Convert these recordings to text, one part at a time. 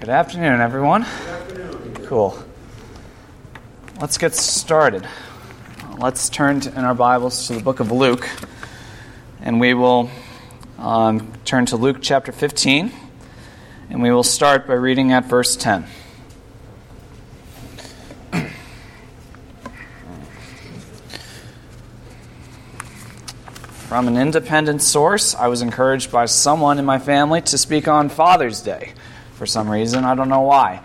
Good afternoon, everyone. Good afternoon. Cool. Let's get started. Let's turn in our Bibles to the book of Luke, and we will turn to Luke chapter 15, and we will start by reading at verse 10. From an independent source, I was encouraged by someone in my family to speak on Father's Day. For some reason, I don't know why.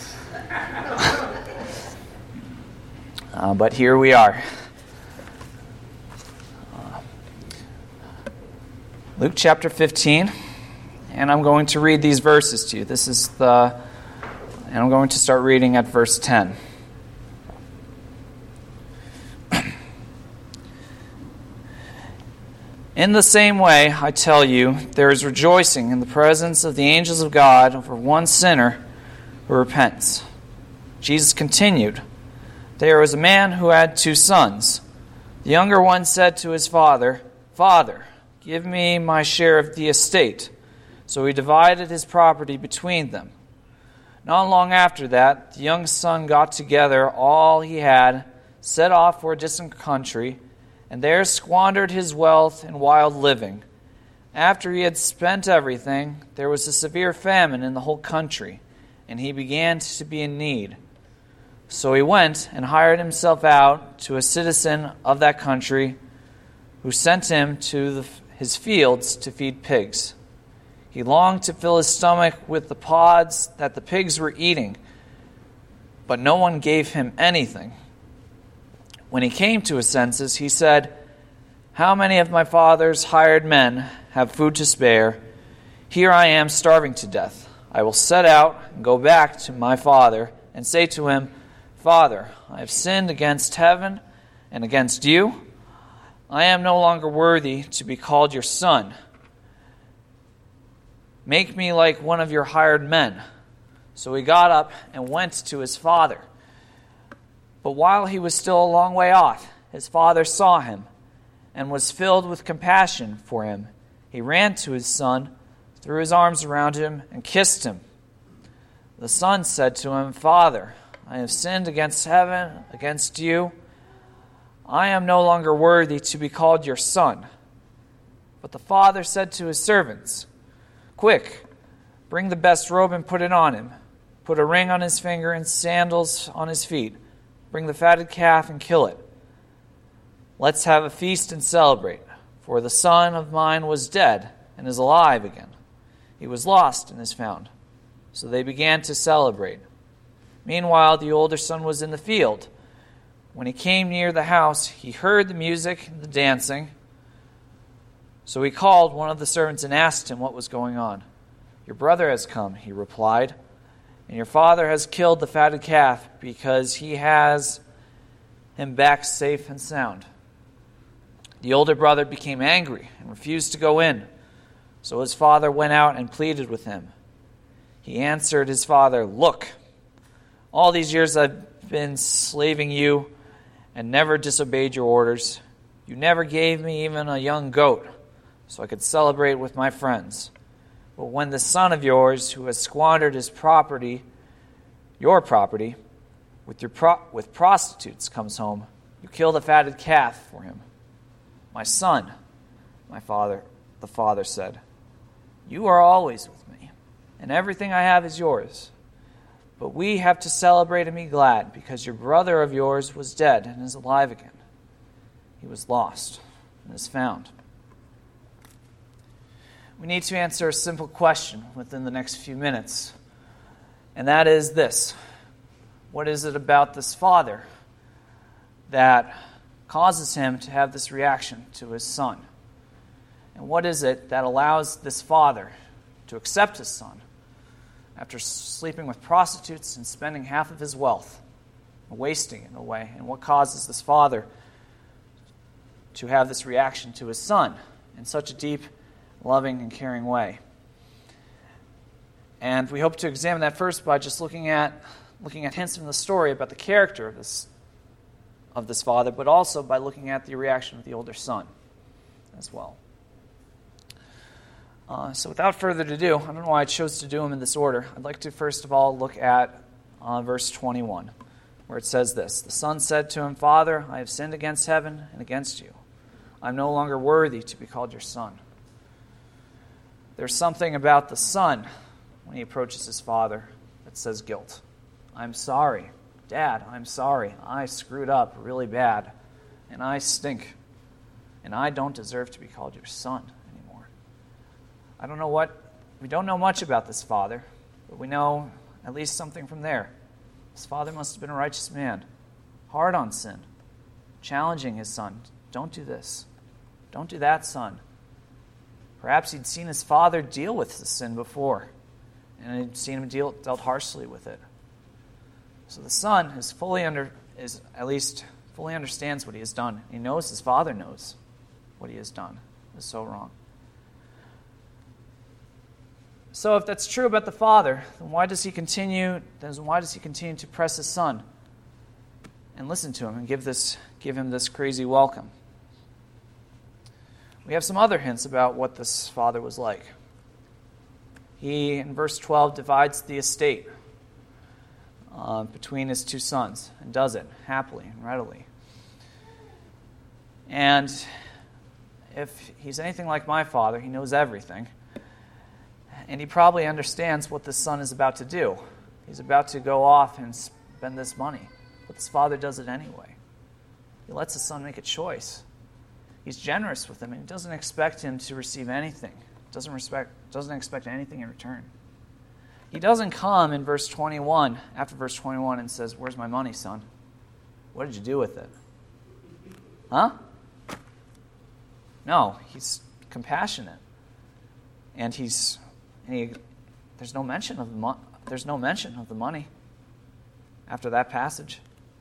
But here we are. Luke chapter 15, and I'm going to read these verses to you. And I'm going to start reading at verse 10. In the same way, I tell you, there is rejoicing in the presence of the angels of God over one sinner who repents. Jesus continued, There was a man who had 2 sons. The younger one said to his father, Father, give me my share of the estate. So he divided his property between them. Not long after that, the young son got together all he had, set off for a distant country, and there squandered his wealth in wild living. After he had spent everything, there was a severe famine in the whole country, and he began to be in need. So he went and hired himself out to a citizen of that country, who sent him to his fields to feed pigs. He longed to fill his stomach with the pods that the pigs were eating, but no one gave him anything. When he came to his senses, he said, How many of my father's hired men have food to spare? Here I am starving to death. I will set out and go back to my father and say to him, Father, I have sinned against heaven and against you. I am no longer worthy to be called your son. Make me like one of your hired men. So he got up and went to his father. But while he was still a long way off, his father saw him and was filled with compassion for him. He ran to his son, threw his arms around him, and kissed him. The son said to him, Father, I have sinned against heaven, against you. I am no longer worthy to be called your son. But the father said to his servants, Quick, bring the best robe and put it on him. Put a ring on his finger and sandals on his feet. Bring the fatted calf and kill it. Let's have a feast and celebrate, for the son of mine was dead and is alive again. He was lost and is found. So they began to celebrate. Meanwhile, the older son was in the field. When he came near the house, he heard the music and the dancing. So he called one of the servants and asked him what was going on. Your brother has come, he replied, and your father has killed the fatted calf because he has him back safe and sound. The older brother became angry and refused to go in. So his father went out and pleaded with him. He answered his father, Look, all these years I've been slaving you and never disobeyed your orders. You never gave me even a young goat so I could celebrate with my friends. But when the son of yours, who has squandered his property, your property, with prostitutes comes home, you kill the fatted calf for him. My son, the father said, You are always with me, and everything I have is yours. But we have to celebrate and be glad, because your brother of yours was dead and is alive again. He was lost and is found. We need to answer a simple question within the next few minutes, and that is this. What is it about this father that causes him to have this reaction to his son? And what is it that allows this father to accept his son after sleeping with prostitutes and spending half of his wealth, wasting it away? And what causes this father to have this reaction to his son in such a deep, loving, and caring way? And we hope to examine that first by just looking at hints from the story about the character of this father, but also by looking at the reaction of the older son as well. So without further ado, I don't know why I chose to do them in this order. I'd like to first of all look at verse 21, where it says this: "The son said to him, 'Father, I have sinned against heaven and against you. I am no longer worthy to be called your son.'" There's something about the son when he approaches his father that says guilt. "I'm sorry. Dad, I'm sorry. I screwed up really bad, and I stink, and I don't deserve to be called your son anymore." We don't know much about this father, but we know at least something from there. His father must have been a righteous man, hard on sin, challenging his son. "Don't do this. Don't do that, son." Perhaps he'd seen his father deal with the sin before, and he'd seen him dealt harshly with it. So the son at least fully understands what he has done. He knows his father knows what he has done is so wrong. So if that's true about the father, then why does he continue to press his son and listen to him and give him this crazy welcome? We have some other hints about what this father was like. He, in verse 12, divides the estate between his two sons and does it happily and readily. And if he's anything like my father, he knows everything. And he probably understands what this son is about to do. He's about to go off and spend this money. But this father does it anyway. He lets his son make a choice. He's generous with him, and he doesn't expect him to receive anything. Doesn't expect anything in return. He doesn't come in verse 21, after verse 21, and says, "Where's my money, son? What did you do with it?" Huh? No, he's compassionate. And there's no mention of the money after that passage.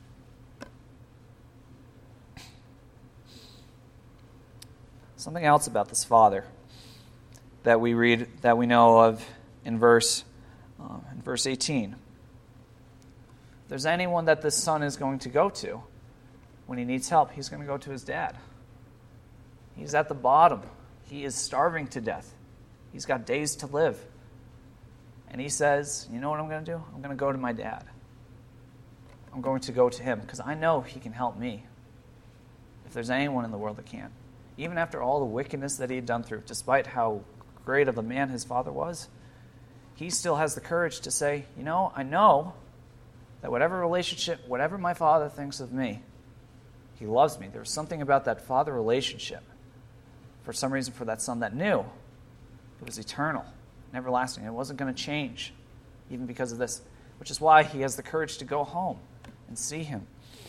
Something else about this father that we know of in verse 18. If there's anyone that this son is going to go to when he needs help, he's going to go to his dad. He's at the bottom. He is starving to death. He's got days to live. And he says, "You know what I'm going to do? I'm going to go to my dad. I'm going to go to him because I know he can help me if there's anyone in the world that can." Even after all the wickedness that he had done through, despite how great of a man his father was, he still has the courage to say, I know that whatever my father thinks of me, he loves me. There's something about that father relationship, for some reason, for that son that knew it was eternal and everlasting. It wasn't going to change, even because of this, which is why he has the courage to go home and see him.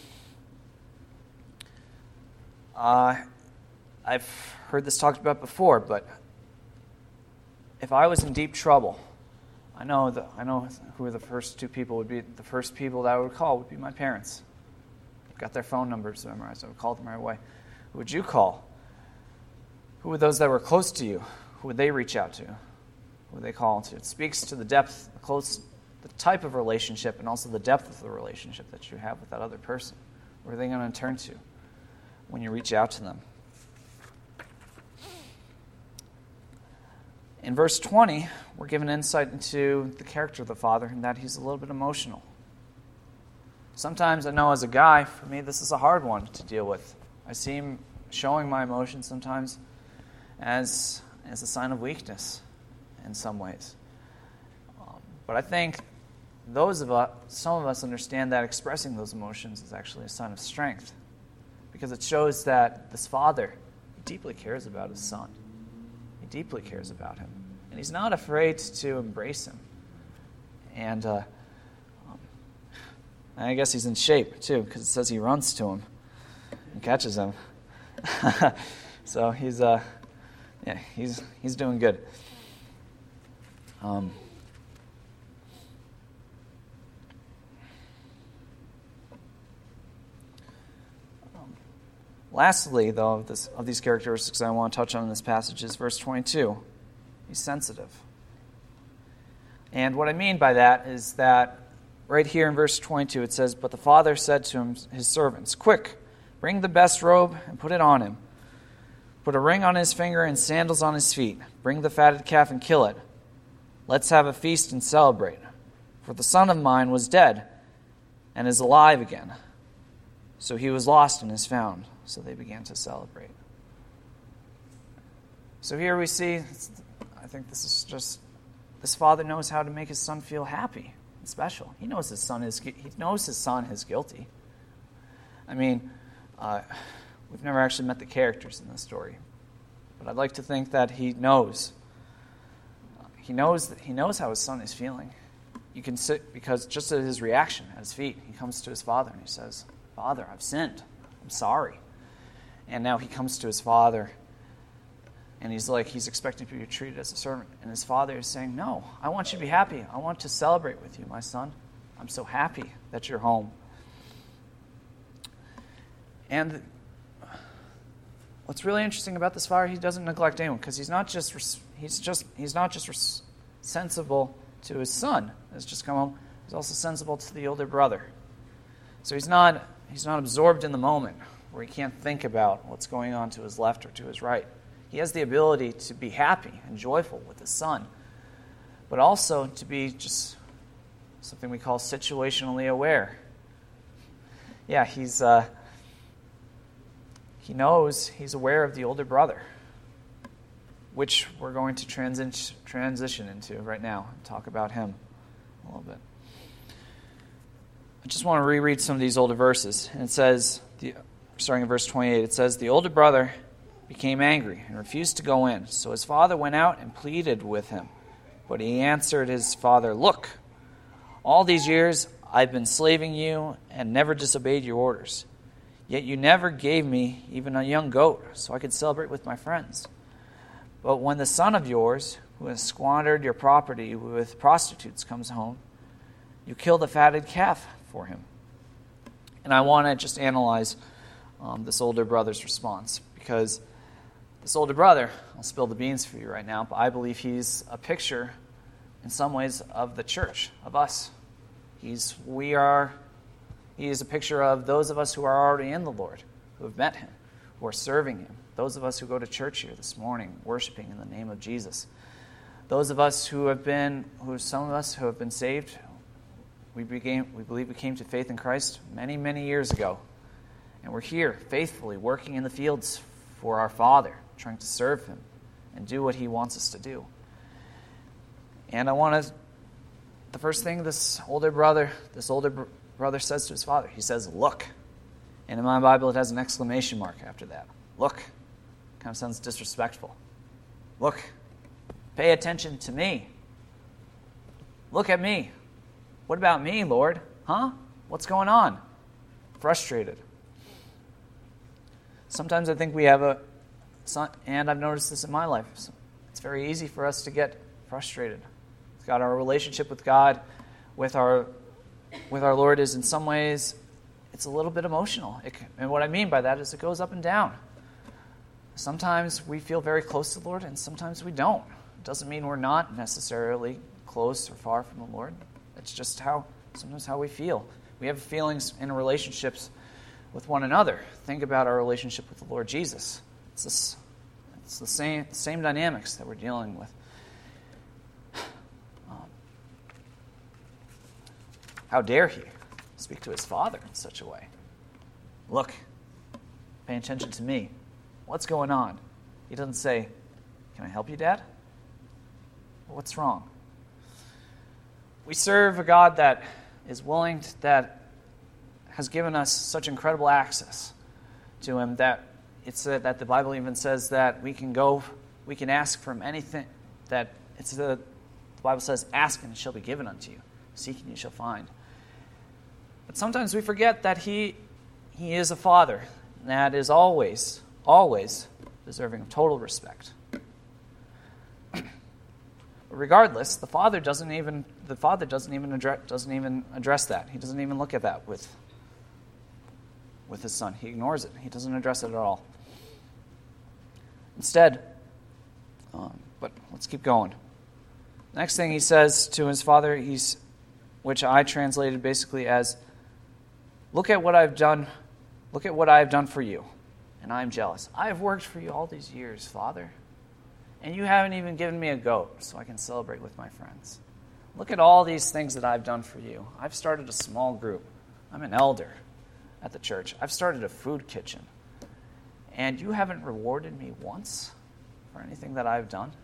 I've heard this talked about before, but if I was in deep trouble, I know who the first two people would be. The first people that I would call would be my parents. I've got their phone numbers memorized. I would call them right away. Who would you call? Who were those that were close to you? Who would they reach out to? Who would they call to? It speaks to the depth, the type of relationship, and also the depth of the relationship that you have with that other person. Where are they going to turn to when you reach out to them? In verse 20, we're given insight into the character of the father, and that he's a little bit emotional. Sometimes, I know as a guy, for me, this is a hard one to deal with. I see him showing my emotions sometimes as a sign of weakness in some ways. But I think some of us understand that expressing those emotions is actually a sign of strength, because it shows that this father deeply cares about his son. He deeply cares about him. And he's not afraid to embrace him. And I guess he's in shape, too, because it says he runs to him and catches him. So he's doing good. Lastly, though, of these characteristics I want to touch on in this passage is verse 22. He's sensitive. And what I mean by that is that right here in verse 22 it says, "But the father said to his servants, 'Quick, bring the best robe and put it on him. Put a ring on his finger and sandals on his feet. Bring the fatted calf and kill it. Let's have a feast and celebrate. For the son of mine was dead and is alive again. So he was lost and is found. So they began to celebrate. So here we see, I think this is just, this father knows how to make his son feel happy and special. He knows his son is guilty. I mean, we've never actually met the characters in this story, but I'd like to think that he knows. He knows how his son is feeling. You can sit, because just at his reaction at his feet, he comes to his father and he says, "Father, I've sinned. I'm sorry." And now he comes to his father, and he's expecting to be treated as a servant. And his father is saying, "No, I want you to be happy. I want to celebrate with you, my son. I'm so happy that you're home." And what's really interesting about this father, he doesn't neglect anyone, because he's not just sensible to his son that's just come home. He's also sensible to the older brother. So he's not absorbed in the moment where he can't think about what's going on to his left or to his right. He has the ability to be happy and joyful with his son, but also to be just something we call situationally aware. Yeah, he knows, he's aware of the older brother, which we're going to transition into right now and talk about him a little bit. I just want to reread some of these older verses. And it says, starting in verse 28, it says, "The older brother became angry and refused to go in. So his father went out and pleaded with him. But he answered his father, 'Look, all these years I've been slaving you and never disobeyed your orders. Yet you never gave me even a young goat so I could celebrate with my friends. But when the son of yours, who has squandered your property with prostitutes, comes home, you kill the fatted calf for him.'" And I want to just analyze this older brother's response, because this older brother, I'll spill the beans for you right now, but I believe he's a picture in some ways of the church, of us. He is a picture of those of us who are already in the Lord, who have met him, who are serving him. Those of us who go to church here this morning, worshiping in the name of Jesus. Those of us some of us who have been saved, we believe we came to faith in Christ many, many years ago. And we're here faithfully working in the fields for our Father, trying to serve him and do what he wants us to do. And the first thing this older brother says to his father, he says, "Look." And in my Bible it has an exclamation mark after that. Look. Kind of sounds disrespectful. Look. Pay attention to me. Look at me. What about me, Lord? Huh? What's going on? Frustrated. Sometimes I think we have and I've noticed this in my life, it's very easy for us to get frustrated. It's got our relationship with God, with our Lord is in some ways, it's a little bit emotional. And what I mean by that is it goes up and down. Sometimes we feel very close to the Lord, and sometimes we don't. It doesn't mean we're not necessarily close or far from the Lord. It's just sometimes how we feel. We have feelings in relationships with one another. Think about our relationship with the Lord Jesus. It's the same dynamics that we're dealing with. How dare he speak to his father in such a way? Look, pay attention to me. What's going on? He doesn't say, "Can I help you, Dad?" What's wrong? We serve a God that is willing, that has given us such incredible access to him, that that the Bible even says that we can ask from anything, the Bible says, "Ask and it shall be given unto you. Seek and you shall find." But sometimes we forget that he is a father that is always deserving of total respect. Regardless, the father doesn't even address that. He doesn't even look at that with his son. He ignores it. He doesn't address it at all. Instead, but let's keep going. The next thing he says to his father, which I translated basically as, "Look at what I've done. Look at what I have done for you, and I'm jealous. I have worked for you all these years, Father, and you haven't even given me a goat so I can celebrate with my friends. Look at all these things that I've done for you. I've started a small group. I'm an elder at the church. I've started a food kitchen. And you haven't rewarded me once for anything that I've done.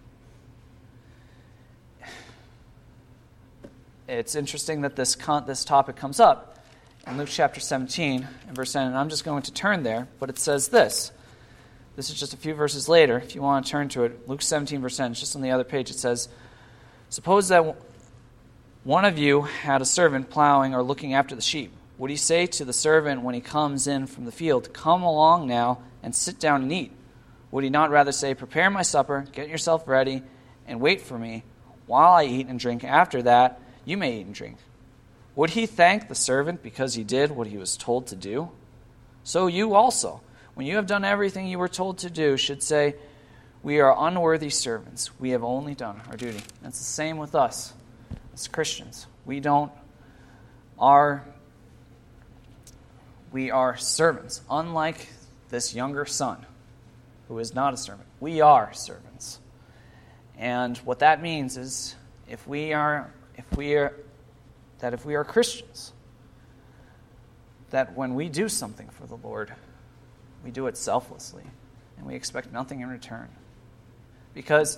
It's interesting that this topic comes up in Luke chapter 17 and verse 10, and I'm just going to turn there, but it says this. This is just a few verses later. If you want to turn to it, Luke 17 verse 10, it's just on the other page. It says, suppose that one of you had a servant plowing or looking after the sheep. Would he say to the servant when he comes in from the field, come along now and sit down and eat? Would he not rather say, prepare my supper, get yourself ready, and wait for me while I eat and drink? After that, you may eat and drink. Would he thank the servant because he did what he was told to do? So you also, when you have done everything you were told to do, should say, we are unworthy servants. We have only done our duty. That's the same with us as Christians. We are servants, unlike this younger son who is not a servant. We are servants. And what that means is if we are Christians, that when we do something for the Lord, we do it selflessly and we expect nothing in return. Because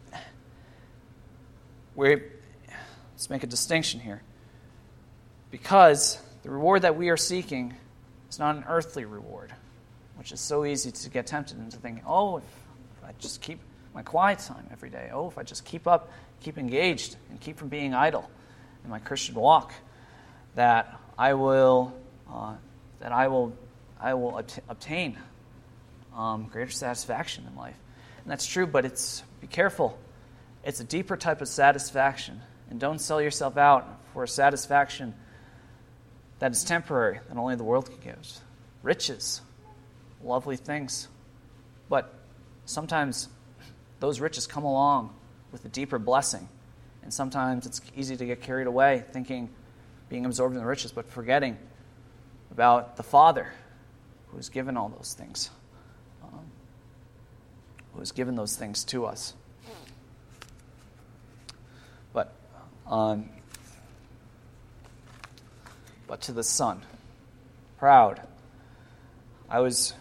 let's make a distinction here. Because the reward that we are seeking is not an earthly reward, which is so easy to get tempted into thinking, oh, if I just keep my quiet time every day, oh, if I just keep engaged and keep from being idle in my Christian walk, that I will obtain greater satisfaction in life. And that's true, but be careful. It's a deeper type of satisfaction. And don't sell yourself out for a satisfaction that is temporary, that only the world can give. Riches, lovely things. But sometimes those riches come along with a deeper blessing. And sometimes it's easy to get carried away thinking, being absorbed in the riches, but forgetting about the Father who has given all those things, who has given those things to us. But to the Son, proud. And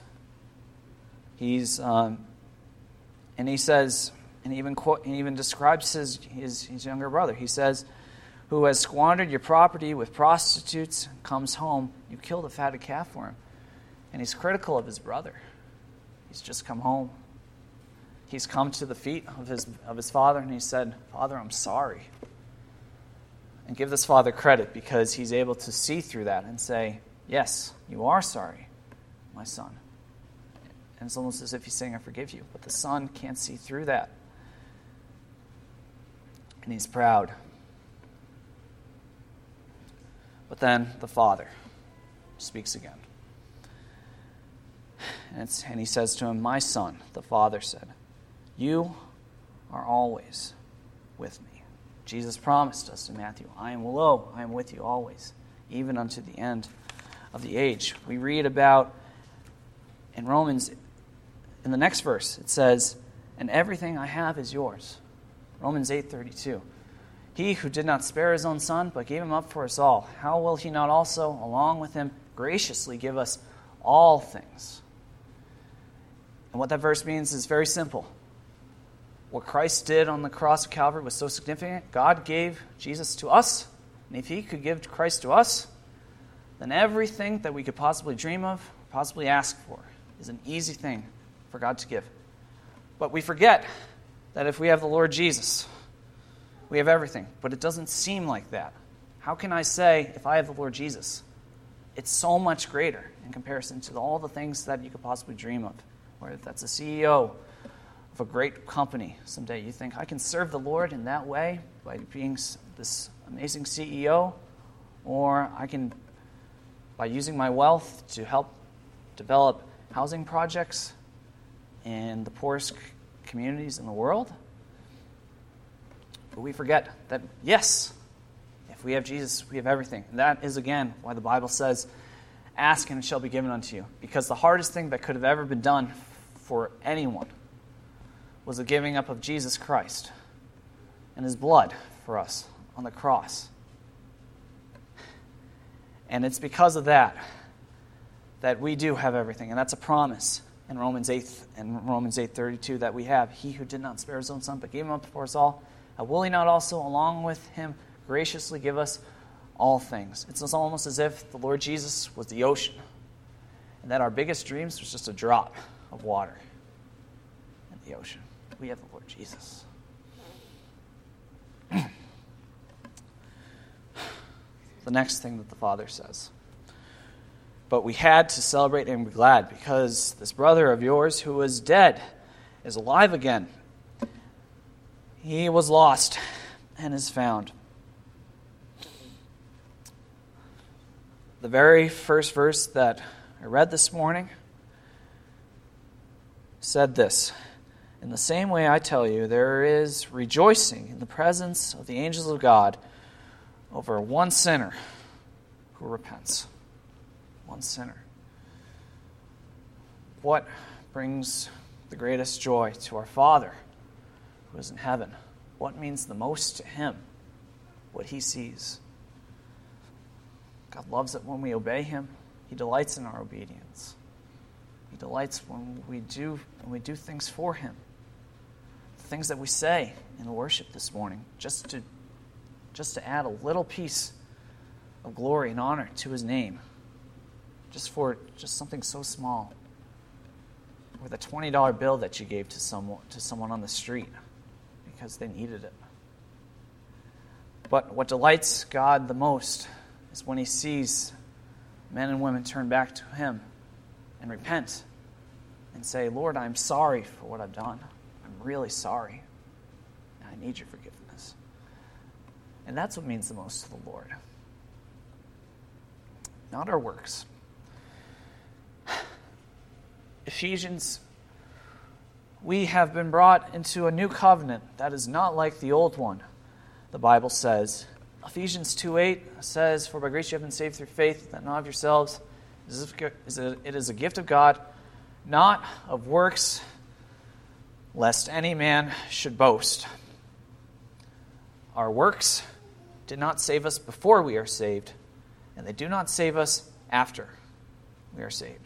he says, and he even describes his younger brother. He says, who has squandered your property with prostitutes, comes home, you killed a fatted calf for him. And he's critical of his brother. He's just come home. He's come to the feet of his father, and he said, Father, I'm sorry. And give this father credit because he's able to see through that and say, yes, you are sorry, my son. And it's almost as if he's saying, I forgive you. But the son can't see through that. And he's proud. But then the father speaks again. And he says to him, my son, the father said, you are always with me. Jesus promised us in Matthew, I am with you always, even unto the end of the age. We read about in Romans, in the next verse, it says, and everything I have is yours. Romans 8:32. He who did not spare his own son, but gave him up for us all, how will he not also, along with him, graciously give us all things? And what that verse means is very simple. What Christ did on the cross of Calvary was so significant. God gave Jesus to us, and if he could give Christ to us, then everything that we could possibly dream of, possibly ask for, is an easy thing for God to give. But we forget that if we have the Lord Jesus, we have everything. But it doesn't seem like that. How can I say, if I have the Lord Jesus, it's so much greater in comparison to all the things that you could possibly dream of? Whether that's a CEO of a great company someday, you think, I can serve the Lord in that way by being this amazing CEO, or I can, by using my wealth to help develop housing projects in the poorest communities in the world. But we forget that, yes, if we have Jesus, we have everything. And that is, again, why the Bible says, Ask and it shall be given unto you. Because the hardest thing that could have ever been done for anyone was the giving up of Jesus Christ and his blood for us on the cross. And it's because of that we do have everything. And that's a promise in Romans 8:32 that we have. He who did not spare his own son, but gave him up for us all, how will he not also, along with him, graciously give us all things? It's almost as if the Lord Jesus was the ocean, and that our biggest dreams was just a drop of water in the ocean. We have the Lord Jesus. The next thing that the Father says. But we had to celebrate and be glad, because this brother of yours who was dead is alive again. He was lost and is found. The very first verse that I read this morning said this: in the same way I tell you, there is rejoicing in the presence of the angels of God over one sinner who repents. One sinner. What brings the greatest joy to our Father who is in heaven? What means the most to him? What he sees. God loves it when we obey him. He delights in our obedience. He delights when we do things for him. The things that we say in the worship this morning, just to add a little piece of glory and honor to his name. Just something so small. Or the $20 bill that you gave to someone on the street because they needed it. But what delights God the most is when he sees men and women turn back to him and repent and say, Lord, I'm sorry for what I've done. I'm really sorry. And I need your forgiveness. And that's what means the most to the Lord. Not our works. Ephesians, we have been brought into a new covenant that is not like the old one, the Bible says. Ephesians 2:8 says, for by grace you have been saved through faith, that not of yourselves. It is a gift of God, not of works, lest any man should boast. Our works did not save us before we are saved, and they do not save us after we are saved.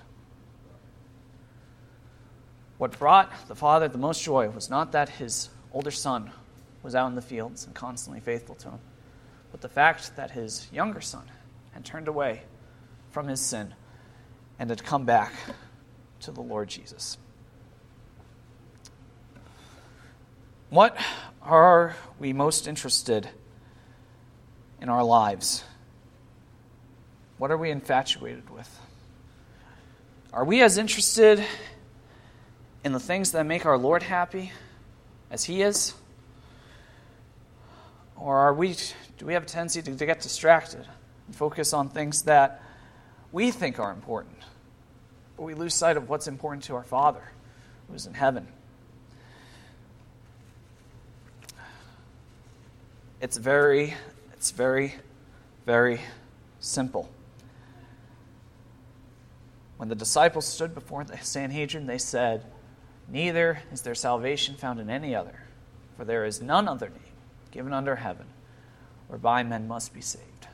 What brought the Father the most joy was not that his older son was out in the fields and constantly faithful to him, but the fact that his younger son had turned away from his sin and had come back to the Lord Jesus. What are we most interested in our lives? What are we infatuated with? Are we as interested in the things that make our Lord happy as he is? Or do we have a tendency to get distracted and focus on things that we think are important, but we lose sight of what's important to our Father who is in heaven? It's very, very simple. When the disciples stood before the Sanhedrin, they said, neither is there salvation found in any other, for there is none other name given under heaven whereby men must be saved.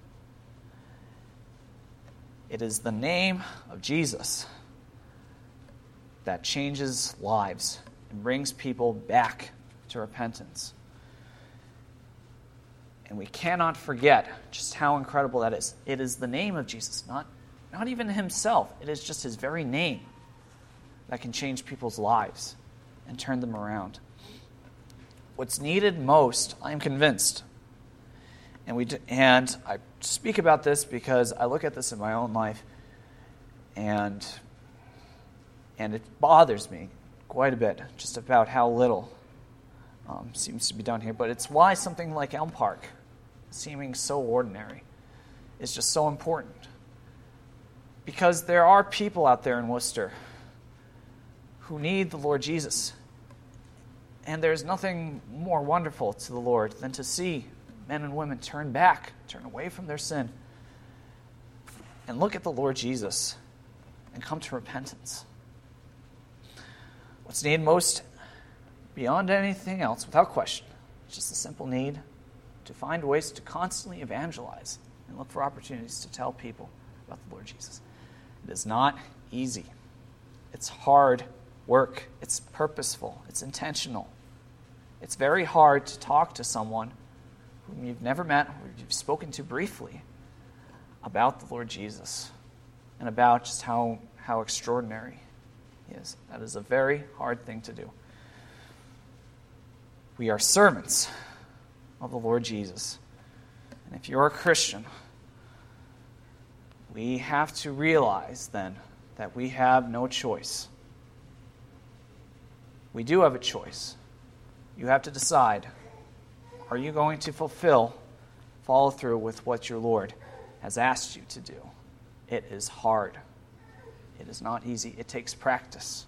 It is the name of Jesus that changes lives and brings people back to repentance. And we cannot forget just how incredible that is. It is the name of Jesus, not even himself. It is just his very name that can change people's lives and turn them around. What's needed most, I'm convinced, and I speak about this because I look at this in my own life, and it bothers me quite a bit just about how little seems to be done here. But it's why something like Elm Park, seeming so ordinary, is just so important. Because there are people out there in Worcester who need the Lord Jesus. And there's nothing more wonderful to the Lord than to see men and women turn away from their sin, and look at the Lord Jesus and come to repentance. What's needed most, beyond anything else, without question, is just the simple need to find ways to constantly evangelize and look for opportunities to tell people about the Lord Jesus. It is not easy. It's hard work. It's purposeful. It's intentional. It's very hard to talk to someone whom you've never met or you've spoken to briefly about the Lord Jesus and about just how extraordinary He is. That is a very hard thing to do. We are servants of the Lord Jesus. And if you're a Christian, we have to realize then that we have no choice. We do have a choice. You have to decide, are you going to follow through with what your Lord has asked you to do? It is hard. It is not easy. It takes practice.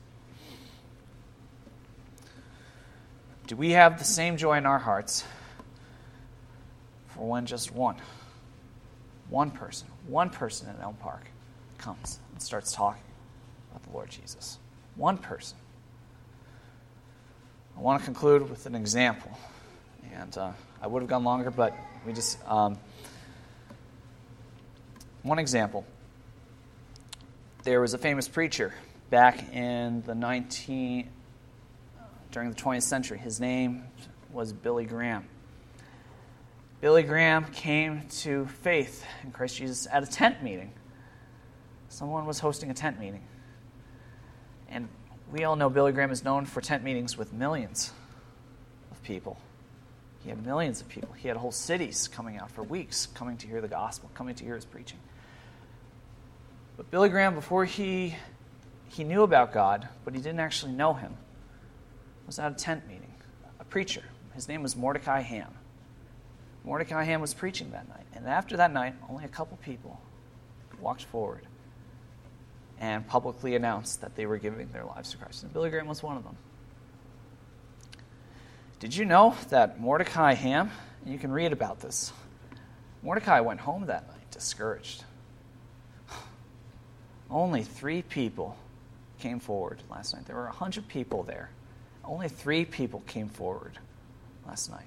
Do we have the same joy in our hearts for when just one person in Elm Park comes and starts talking about the Lord Jesus? One person. I want to conclude with an example. And I would have gone longer, but we just... one example. There was a famous preacher back in during the 20th century. His name was Billy Graham. Billy Graham came to faith in Christ Jesus at a tent meeting. Someone was hosting a tent meeting. And we all know Billy Graham is known for tent meetings with millions of people. He had millions of people. He had whole cities coming out for weeks, coming to hear the gospel, coming to hear his preaching. But Billy Graham, before he knew about God, but he didn't actually know Him, was at a tent meeting. A preacher. His name was Mordecai Ham. Mordecai Ham was preaching that night. And after that night, only a couple people walked forward and publicly announced that they were giving their lives to Christ. And Billy Graham was one of them. Did you know that Mordecai Ham, and you can read about this, Mordecai went home that night discouraged. Only 3 people came forward last night. There were 100 people there. Only 3 people came forward last night.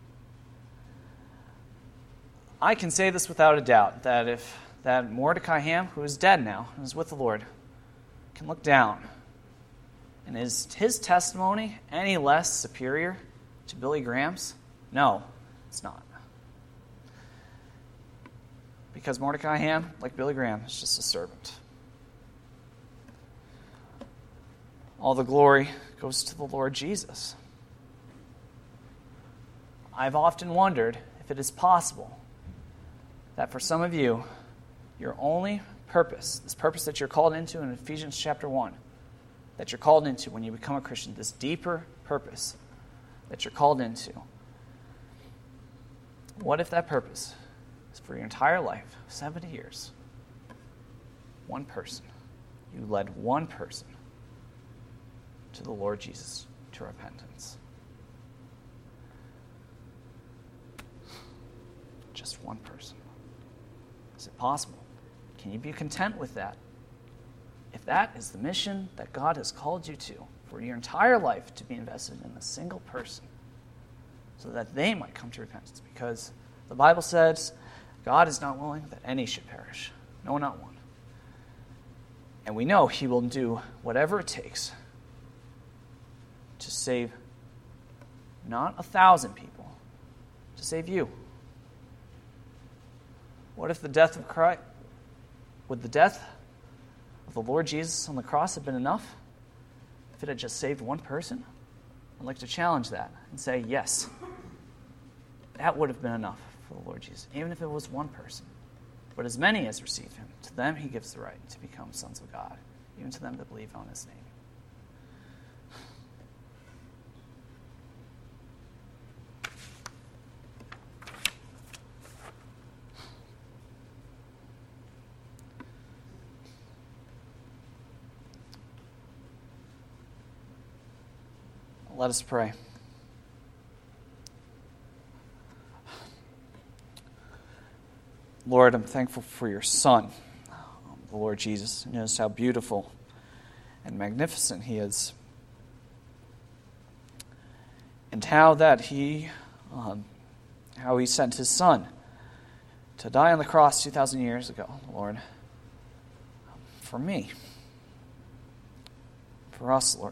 I can say this without a doubt, that Mordecai Ham, who is dead now, and is with the Lord, can look down. And is his testimony any less superior to Billy Graham's? No, it's not. Because Mordecai Ham, like Billy Graham, is just a servant. All the glory goes to the Lord Jesus. I've often wondered if it is possible that for some of you, your only purpose, this purpose that you're called into in Ephesians chapter 1, that you're called into when you become a Christian, this deeper purpose that you're called into, what if that purpose is for your entire life, 70 years, one person, you led one person to the Lord Jesus, to repentance. Just one person. Is it possible? Can you be content with that? If that is the mission that God has called you to, for your entire life to be invested in a single person, so that they might come to repentance, because the Bible says God is not willing that any should perish. No, not one. And we know He will do whatever it takes to save not 1,000 people, to save you. What if the death of Christ, would the death of the Lord Jesus on the cross have been enough if it had just saved one person? I'd like to challenge that and say, yes, that would have been enough for the Lord Jesus, even if it was one person. But as many as receive Him, to them He gives the right to become sons of God, even to them that believe on His name. Let us pray. Lord, I'm thankful for your Son, the Lord Jesus, and knows how beautiful and magnificent He is. And how He sent His Son to die on the cross 2,000 years ago, Lord, for me, for us, Lord.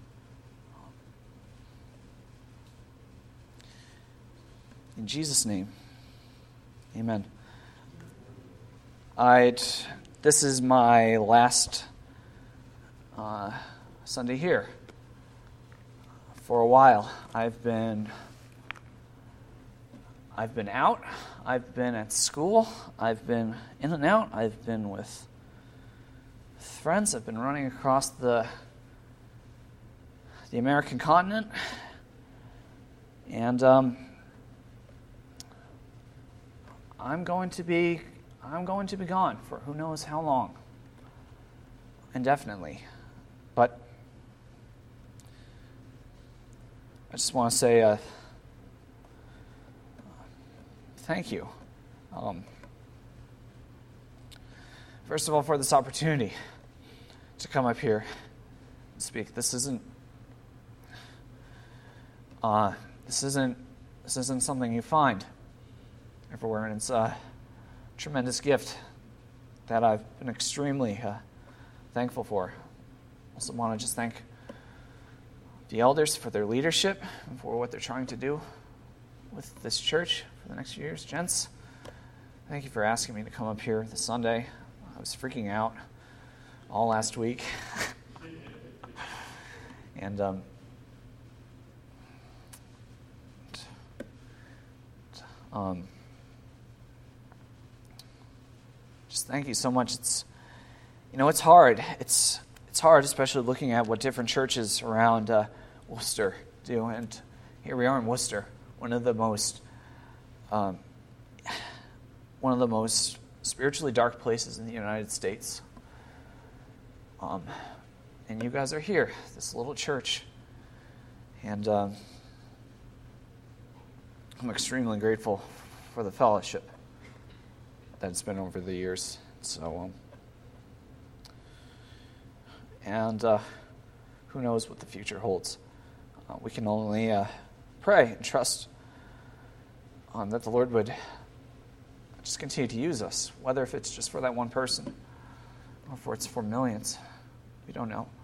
In Jesus' name, amen. This is my last Sunday here. For a while, I've been out. I've been at school. I've been in and out. I've been with friends. I've been running across the American continent, and I'm going to be gone for who knows how long, indefinitely. But I just want to say thank you. First of all, for this opportunity to come up here and speak. This isn't something you find everywhere, and it's a tremendous gift that I've been extremely thankful for. I also want to just thank the elders for their leadership and for what they're trying to do with this church for the next few years. Gents, thank you for asking me to come up here this Sunday. I was freaking out all last week. And just thank you so much. It's hard. It's hard, especially looking at what different churches around Worcester do. And here we are in Worcester, one of the most spiritually dark places in the United States. And you guys are here, this little church. And I'm extremely grateful for the fellowship that it's been over the years. So, who knows what the future holds. We can only pray and trust that the Lord would just continue to use us, whether if it's just for that one person or if it's for millions. We don't know.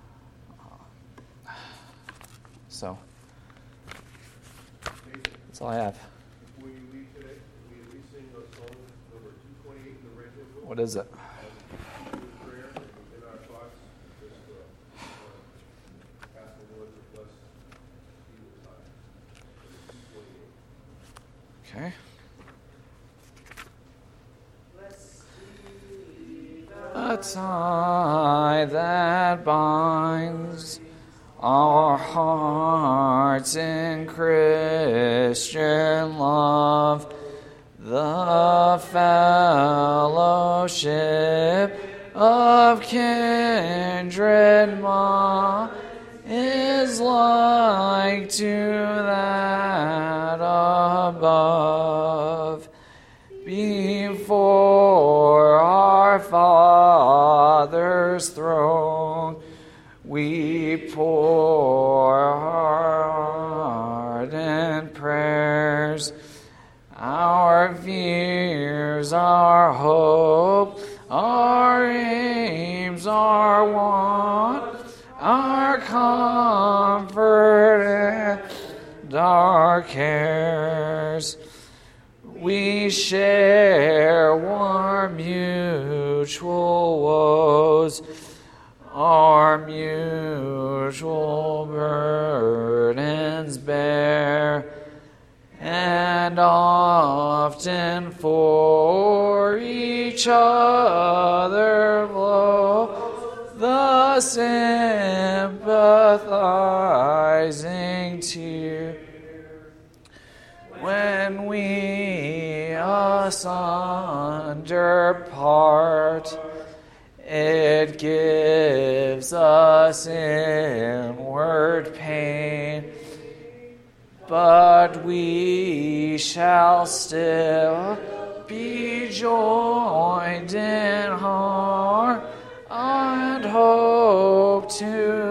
So, that's all I have. Will you lead today? Will you lead sing a song number 228 in the radio book? What is it? Prayer in our thoughts. Just ask the Lord to bless you this time. Okay. A tie that binds our hearts in Christian love, the fellowship of kindred mind is like to that above. Before our Father's throne, we pour our ardent prayers, our fears, our hope, our aims, our want, our comfort, and our cares. We share warm mutual woes, our mutual burdens bear, and often for each other blow the sympathizing tear. When we asunder part, it gives us inward pain, but we shall still be joined in heart and hope to